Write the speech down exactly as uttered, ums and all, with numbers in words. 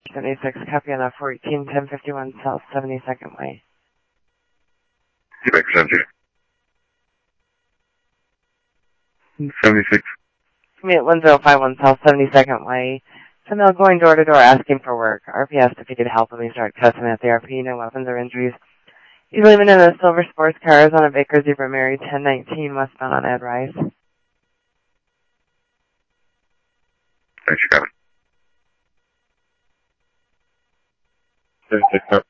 seventy-six, copy on a fourteen ten fifty-one South seventy-second Way. Quebec seventy. seventy-six. Me at one zero five one South seventy-second Way. Female going door to door asking for work. R P asked if he could help him. He started cussing at the R P. No weapons or injuries. He's leaving in a silver sports car. Is on a Baker Zebra Mary ten nineteen westbound on Ed Rice. Thanks, Kevin. seventy-six,